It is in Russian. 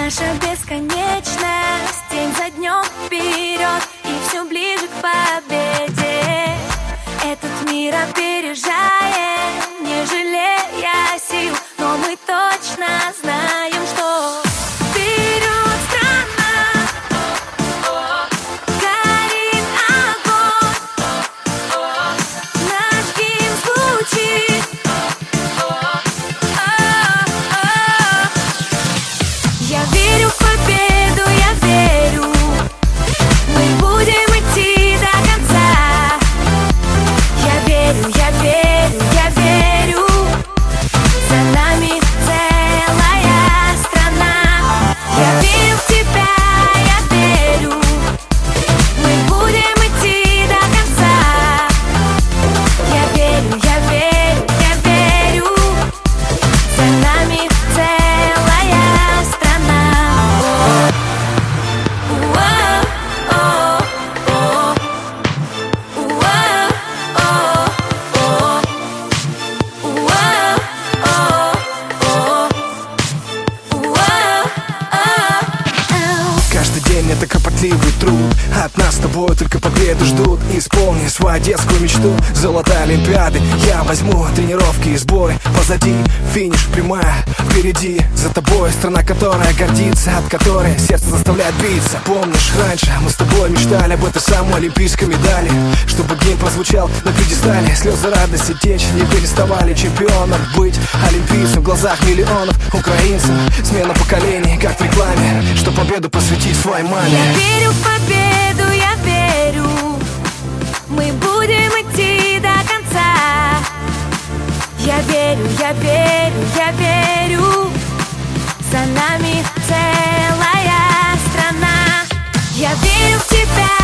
Наша бесконечность, день за днем вперед, и все ближе к победе. Этот мир опережаем, не жалея сил, но мы точно знаем, что вперед, страна, горит огонь, наш гимн звучит. Я верю в победу, я верю, мы будем идти до конца. Я верю, я верю, я верю, за нами целая страна. Я верю в тебя, я верю, мы будем идти до конца. Я верю, я верю, я верю, за нами целая страна. Каждый день это кропотливый труд. От нас с тобой только победу ждут. Исполни свою детскую мечту. Золотая Олимпиады я возьму. Тренировки и сборы позади. Финиш прямая впереди. За тобой страна, которая гордится, от которой сердце заставляет биться. Помнишь, раньше мы с тобой мечтали об этой самой олимпийской медали, чтобы гимн прозвучал на пьедестале. Слезы радости течь, не переставали чемпионом быть. Олимпийцем в глазах миллионов украинцев. Смена поколений, как в рекламе, что победу посвятить своей маме. Я верю в победу, я верю, мы будем идти до конца. Я верю, я верю, я верю, за нами целая страна. Я верю в тебя.